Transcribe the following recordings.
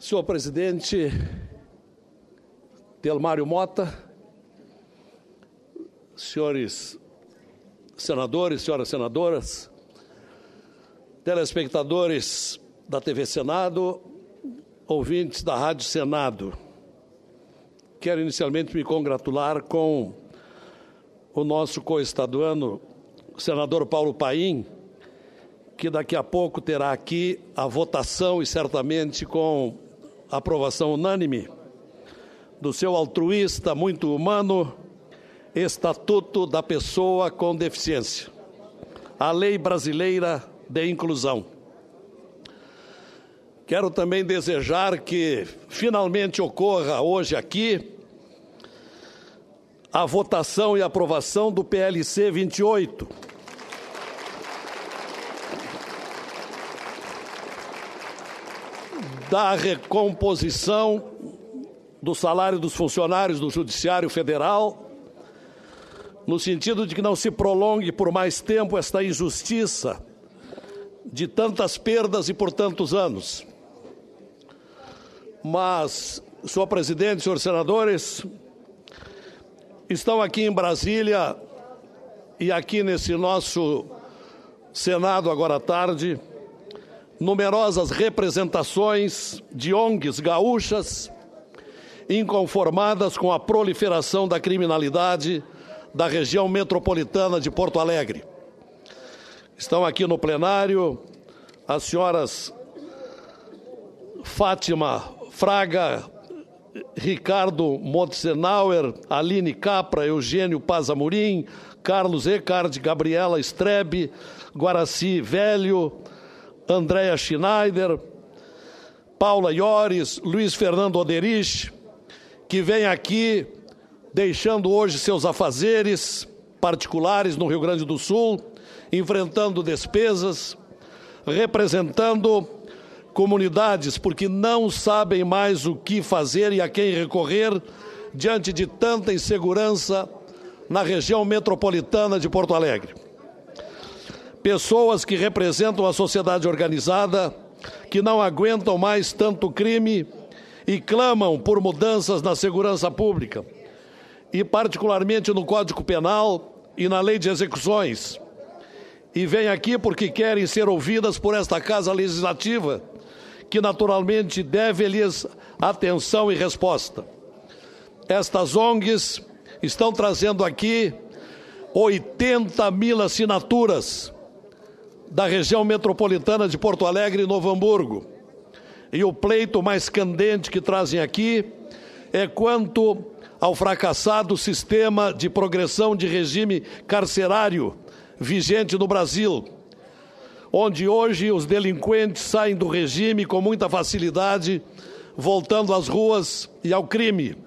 Senhor presidente Delmário Mota, senhores senadores, senhoras senadoras, telespectadores da TV Senado, ouvintes da Rádio Senado, quero inicialmente me congratular com o nosso coestaduano, o senador Paulo Paim, que daqui a pouco terá aqui a votação e certamente com aprovação unânime do seu altruísta, muito humano, Estatuto da Pessoa com Deficiência, a Lei Brasileira de Inclusão. Quero também desejar que finalmente ocorra hoje aqui a votação e aprovação do PLC 28, da recomposição do salário dos funcionários do Judiciário Federal, no sentido de que não se prolongue por mais tempo esta injustiça de tantas perdas e por tantos anos. Mas, senhor presidente, senhores senadores, estão aqui em Brasília e aqui nesse nosso Senado agora à tarde, numerosas representações de ONGs gaúchas inconformadas com a proliferação da criminalidade da região metropolitana de Porto Alegre. Estão aqui no plenário as senhoras Fátima Fraga, Ricardo Montenauer, Aline Capra, Eugênio Paz Amorim, Carlos Eckard, Gabriela Strebe, Guaraci Velho, Andréa Schneider, Paula Iores, Luiz Fernando Oderich, que vem aqui deixando hoje seus afazeres particulares no Rio Grande do Sul, enfrentando despesas, representando comunidades porque não sabem mais o que fazer e a quem recorrer diante de tanta insegurança na região metropolitana de Porto Alegre. Pessoas que representam a sociedade organizada, que não aguentam mais tanto crime e clamam por mudanças na segurança pública, e particularmente no Código Penal e na Lei de Execuções. E vêm aqui porque querem ser ouvidas por esta Casa Legislativa, que naturalmente deve-lhes atenção e resposta. Estas ONGs estão trazendo aqui 80 mil assinaturas da região metropolitana de Porto Alegre e Novo Hamburgo. E o pleito mais candente que trazem aqui é quanto ao fracassado sistema de progressão de regime carcerário vigente no Brasil, onde hoje os delinquentes saem do regime com muita facilidade, voltando às ruas e ao crime.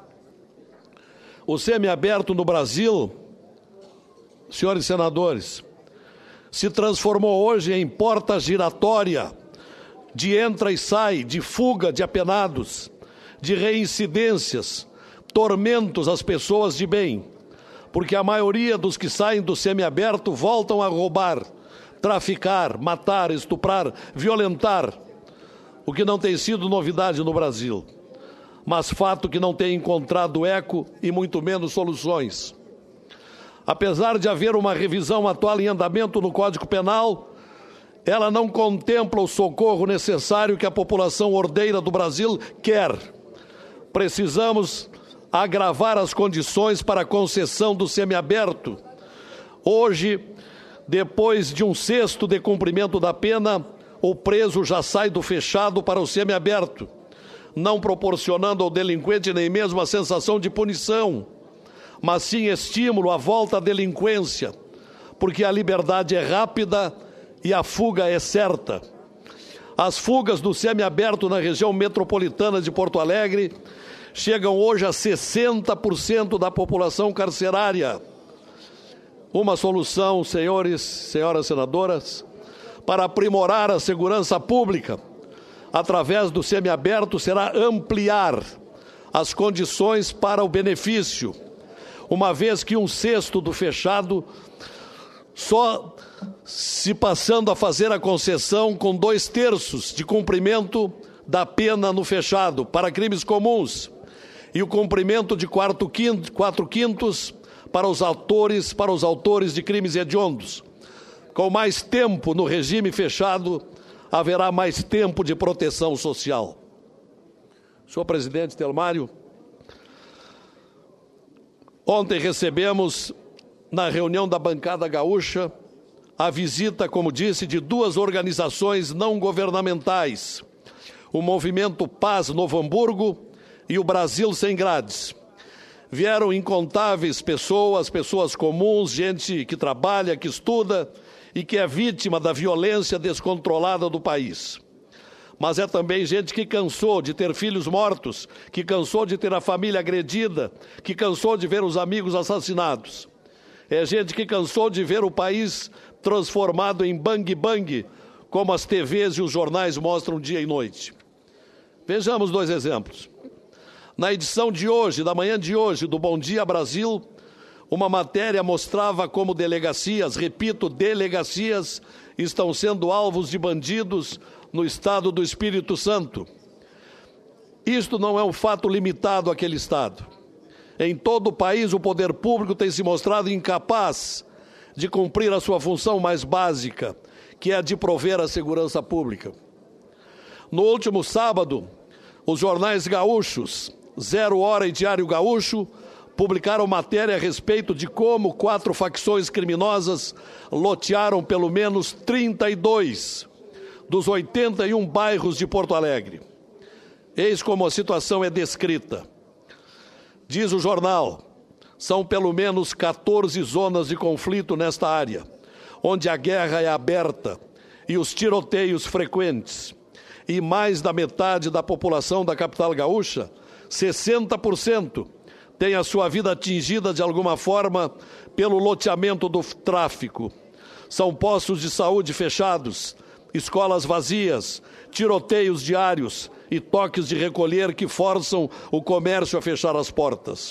O semiaberto no Brasil, senhores senadores, se transformou hoje em porta giratória de entra e sai, de fuga de apenados, de reincidências, tormentos às pessoas de bem, porque a maioria dos que saem do semiaberto voltam a roubar, traficar, matar, estuprar, violentar, o que não tem sido novidade no Brasil, mas fato que não tem encontrado eco e muito menos soluções. Apesar de haver uma revisão atual em andamento no Código Penal, ela não contempla o socorro necessário que a população ordeira do Brasil quer. Precisamos agravar as condições para a concessão do semiaberto. Hoje, depois de 1/6 de cumprimento da pena, o preso já sai do fechado para o semiaberto, não proporcionando ao delinquente nem mesmo a sensação de punição, mas sim estímulo à volta à delinquência, porque a liberdade é rápida e a fuga é certa. As fugas do semiaberto na região metropolitana de Porto Alegre chegam hoje a 60% da população carcerária. Uma solução, senhores, senhoras senadoras, para aprimorar a segurança pública através do semiaberto será ampliar as condições para o benefício, uma vez que 1/6 do fechado só se passando a fazer a concessão com 2/3 de cumprimento da pena no fechado para crimes comuns e o cumprimento de 4/5 para os autores de crimes hediondos. Com mais tempo no regime fechado, haverá mais tempo de proteção social. Senhor presidente Telmário, ontem recebemos, na reunião da bancada gaúcha, a visita, como disse, de duas organizações não governamentais, o Movimento Paz Novo Hamburgo e o Brasil Sem Grades. Vieram incontáveis pessoas comuns, gente que trabalha, que estuda e que é vítima da violência descontrolada do país. Mas é também gente que cansou de ter filhos mortos, que cansou de ter a família agredida, que cansou de ver os amigos assassinados. É gente que cansou de ver o país transformado em bang-bang, como as TVs e os jornais mostram dia e noite. Vejamos dois exemplos. Na edição de hoje, da manhã de hoje, do Bom Dia Brasil, uma matéria mostrava como delegacias, repito, delegacias, estão sendo alvos de bandidos no estado do Espírito Santo. Isto não é um fato limitado àquele estado. Em todo o país, o poder público tem se mostrado incapaz de cumprir a sua função mais básica, que é a de prover a segurança pública. No último sábado, os jornais gaúchos, Zero Hora e Diário Gaúcho, publicaram matéria a respeito de como 4 facções criminosas lotearam pelo menos 32 dos 81 bairros de Porto Alegre. Eis como a situação é descrita. Diz o jornal, são pelo menos 14 zonas de conflito nesta área, onde a guerra é aberta e os tiroteios frequentes. E mais da metade da população da capital gaúcha, 60%, tem a sua vida atingida de alguma forma pelo loteamento do tráfico. São postos de saúde fechados, escolas vazias, tiroteios diários e toques de recolher que forçam o comércio a fechar as portas.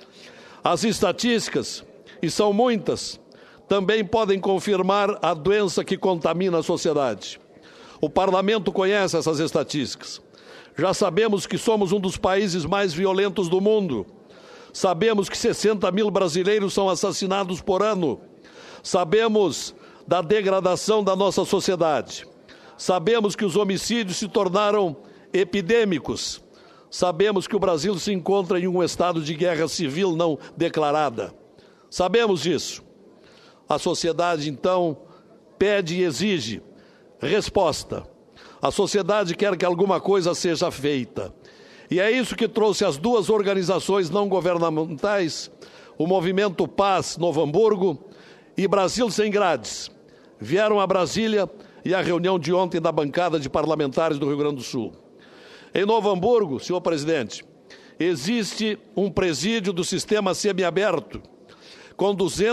As estatísticas, e são muitas, também podem confirmar a doença que contamina a sociedade. O parlamento conhece essas estatísticas. Já sabemos que somos um dos países mais violentos do mundo. Sabemos que 60 mil brasileiros são assassinados por ano. Sabemos da degradação da nossa sociedade. Sabemos que os homicídios se tornaram epidêmicos. Sabemos que o Brasil se encontra em um estado de guerra civil não declarada. Sabemos disso. A sociedade, então, pede e exige resposta. A sociedade quer que alguma coisa seja feita. E é isso que trouxe as duas organizações não governamentais, o Movimento Paz Novo Hamburgo e Brasil Sem Grades. Vieram a Brasília e a reunião de ontem da bancada de parlamentares do Rio Grande do Sul. Em Novo Hamburgo, senhor presidente, existe um presídio do sistema semiaberto, com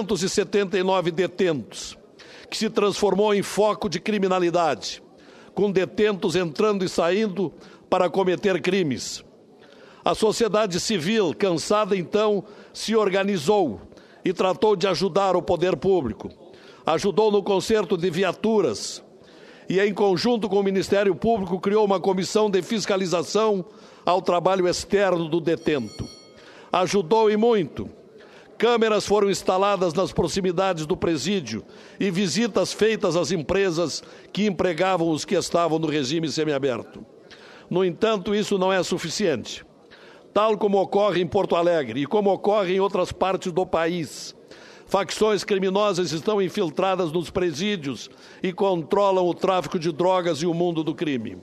279 detentos, que se transformou em foco de criminalidade, com detentos entrando e saindo para cometer crimes. A sociedade civil, cansada então, se organizou e tratou de ajudar o poder público. Ajudou no conserto de viaturas e, em conjunto com o Ministério Público, criou uma comissão de fiscalização ao trabalho externo do detento. Ajudou e muito. Câmeras foram instaladas nas proximidades do presídio e visitas feitas às empresas que empregavam os que estavam no regime semiaberto. No entanto, isso não é suficiente. Tal como ocorre em Porto Alegre e como ocorre em outras partes do país, facções criminosas estão infiltradas nos presídios e controlam o tráfico de drogas e o mundo do crime.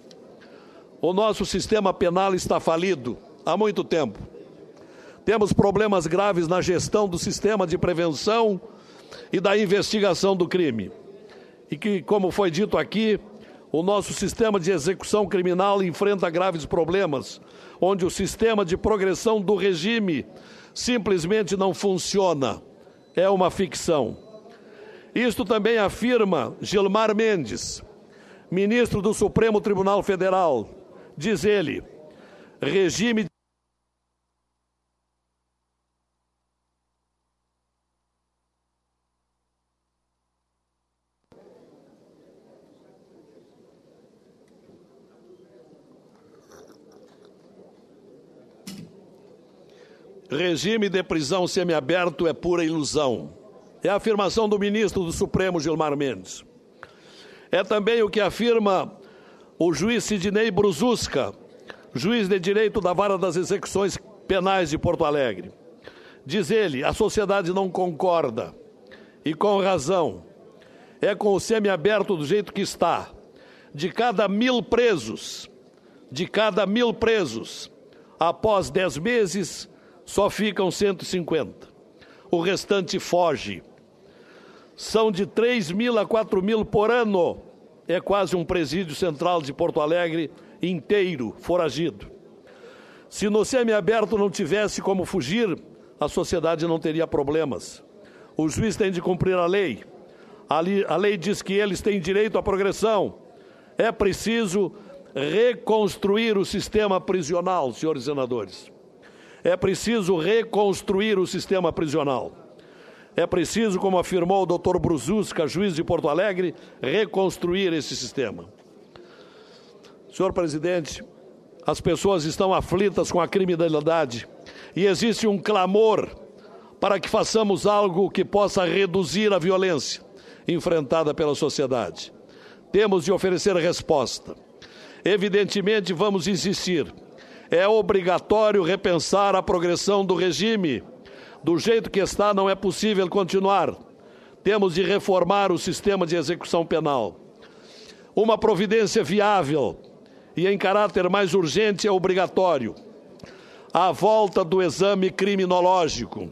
O nosso sistema penal está falido há muito tempo. Temos problemas graves na gestão do sistema de prevenção e da investigação do crime. E que, como foi dito aqui, o nosso sistema de execução criminal enfrenta graves problemas, onde o sistema de progressão do regime simplesmente não funciona. É uma ficção. Isto também afirma Gilmar Mendes, ministro do Supremo Tribunal Federal. Diz ele, regime regime de prisão semiaberto é pura ilusão. É a afirmação do ministro do Supremo, Gilmar Mendes. É também o que afirma o juiz Sidnei Brususka, juiz de direito da Vara das Execuções Penais de Porto Alegre. Diz ele, a sociedade não concorda, e com razão. É com o semiaberto do jeito que está. De cada 1.000 presos, após 10 meses, só ficam 150. O restante foge. São de 3.000 a 4.000 por ano. É quase um presídio central de Porto Alegre inteiro, foragido. Se no semiaberto não tivesse como fugir, a sociedade não teria problemas. O juiz tem de cumprir a lei. A lei diz que eles têm direito à progressão. É preciso reconstruir o sistema prisional, senhores senadores. É preciso reconstruir o sistema prisional. É preciso, como afirmou o doutor Brususka, juiz de Porto Alegre, reconstruir esse sistema. Senhor presidente, as pessoas estão aflitas com a criminalidade e existe um clamor para que façamos algo que possa reduzir a violência enfrentada pela sociedade. Temos de oferecer resposta. Evidentemente, vamos insistir. É obrigatório repensar a progressão do regime. Do jeito que está, não é possível continuar. Temos de reformar o sistema de execução penal. Uma providência viável e em caráter mais urgente é obrigatório. A volta do exame criminológico.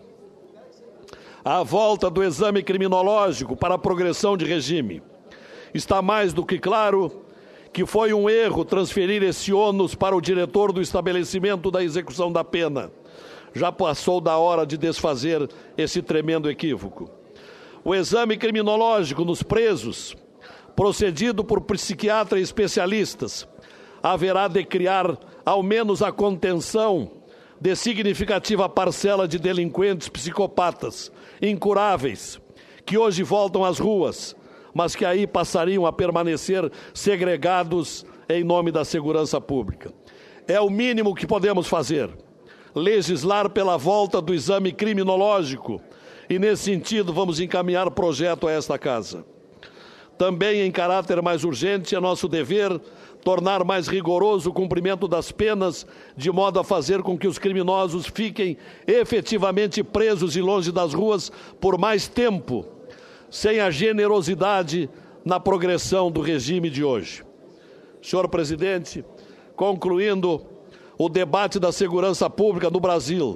A volta do exame criminológico para a progressão de regime. Está mais do que claro que foi um erro transferir esse ônus para o diretor do estabelecimento da execução da pena. Já passou da hora de desfazer esse tremendo equívoco. O exame criminológico nos presos, procedido por psiquiatras e especialistas, haverá de criar ao menos a contenção de significativa parcela de delinquentes psicopatas, incuráveis, que hoje voltam às ruas, mas que aí passariam a permanecer segregados em nome da segurança pública. É o mínimo que podemos fazer. Legislar pela volta do exame criminológico e, nesse sentido, vamos encaminhar projeto a esta Casa. Também, em caráter mais urgente, é nosso dever tornar mais rigoroso o cumprimento das penas, de modo a fazer com que os criminosos fiquem efetivamente presos e longe das ruas por mais tempo, sem a generosidade na progressão do regime de hoje. Senhor presidente, concluindo, o debate da segurança pública no Brasil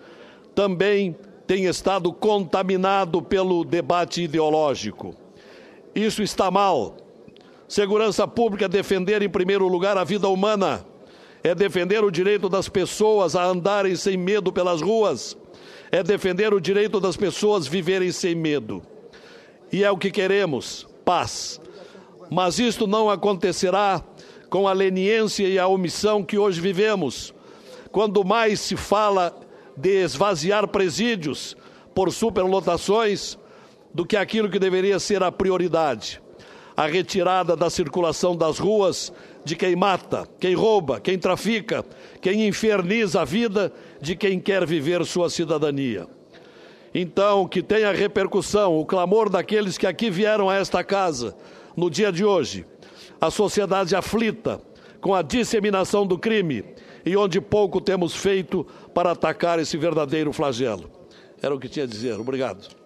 também tem estado contaminado pelo debate ideológico. Isso está mal. Segurança pública é defender, em primeiro lugar, a vida humana. É defender o direito das pessoas a andarem sem medo pelas ruas. É defender o direito das pessoas viverem sem medo. E é o que queremos, paz. Mas isto não acontecerá com a leniência e a omissão que hoje vivemos, quando mais se fala de esvaziar presídios por superlotações do que aquilo que deveria ser a prioridade. A retirada da circulação das ruas de quem mata, quem rouba, quem trafica, quem inferniza a vida de quem quer viver sua cidadania. Então, que tenha repercussão o clamor daqueles que aqui vieram a esta casa no dia de hoje, a sociedade aflita com a disseminação do crime e onde pouco temos feito para atacar esse verdadeiro flagelo. Era o que tinha a dizer. Obrigado.